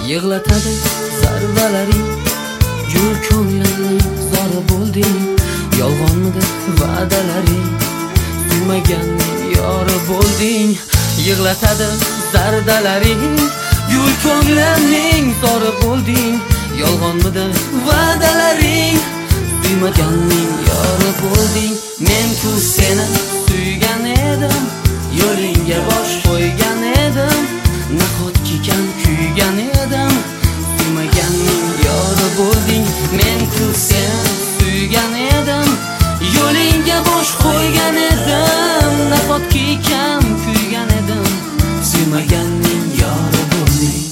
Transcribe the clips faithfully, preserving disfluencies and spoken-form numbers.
Yig'latadi zarbalaring, gul ko'nglimning zori bo'lding. Yolg'onmidi va'dalaring, suymaganning yori bo'lding. Yig'latadi zardalaring, gul ko'nglimning zori bo'lding. Yolg'onmidi va'dalaring, suymaganning yori bo'lding. Men-ku seni suygan edim, yo'lingga bosh qo'ygan edim. Nahotki kam kuygan edim, suymaganning yori bo'lding. Men-ku seni suygan edim, yo'lingga bosh qo'ygan edim. Nahotki kam kuygan edim, suymaganning yori bo'lding.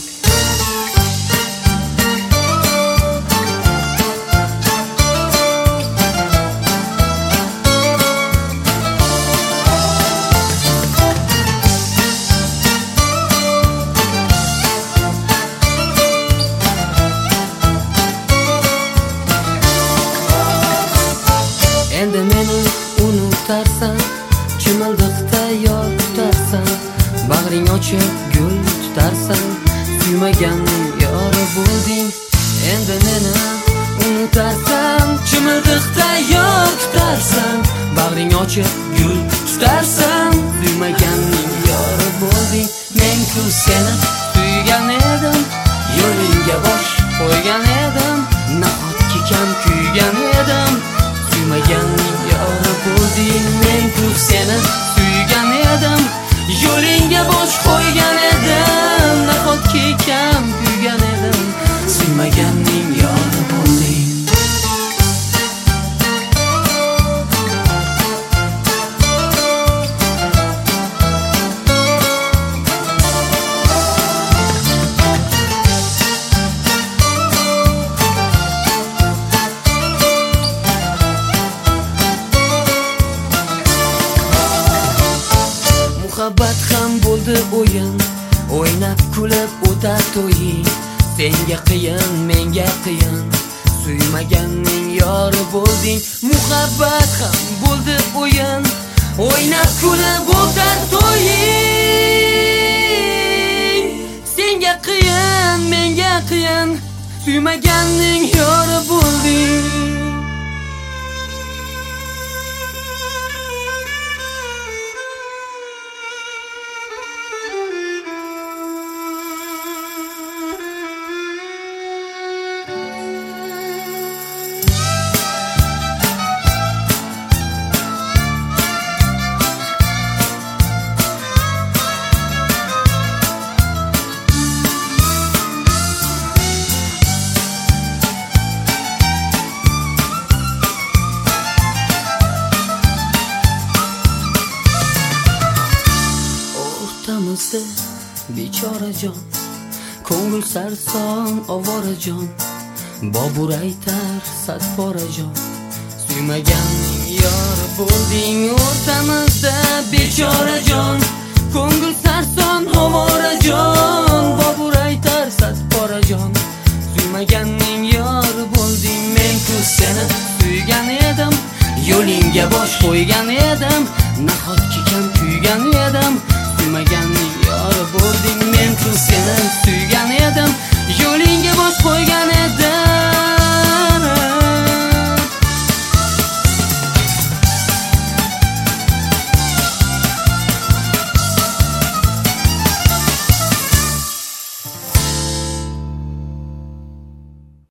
Endi meni unutarsan, chimildiqda yor tutarsan. Bag'ring ochib gul tutarsan, suymaganning yori bo'lding. Endi meni unutarsan, chimildiqda yor tutarsan. Bag'ring ochib gul tutarsan, suymaganning yori bo'lding. Men-ku seni suygan edim, yo'lingga bosh qo'ygan edim. Nahotki kam kuygan edim, suymaganning yori bo'lding. Men-ku seni suygan edim, yo'lingga bosh qo'ygan edim. Nahotki kam kuygan edim, suymaganning yori bo'lding. Muhabbat ham bo'ldi o'yin, o'ynab kulib o'tar to'ying. Senga qiyin, menga qiyin, suymaganning yori bo'lding. Muhabbat ham bo'ldi o'yin, o'ynab kulib o'tar to'ying. Senga qiyin, menga qiyin, suymaganning yori bo'lding. O'rtamizda bechorajon, ko'ngil sarson ovorajon. Bobur aytar sadporajon, suymaganning yori bo'lding. O'rtamizda bechorajon, ko'ngil sarson ovorajon. Bobur aytar sadporajon, suymaganning yori bo'lding. Men-ku seni suygan edim, yo'lingga bosh qo'ygan edim. Nahotki kam kuygan edim, suymaganning yori bo'lding. Men-ku seni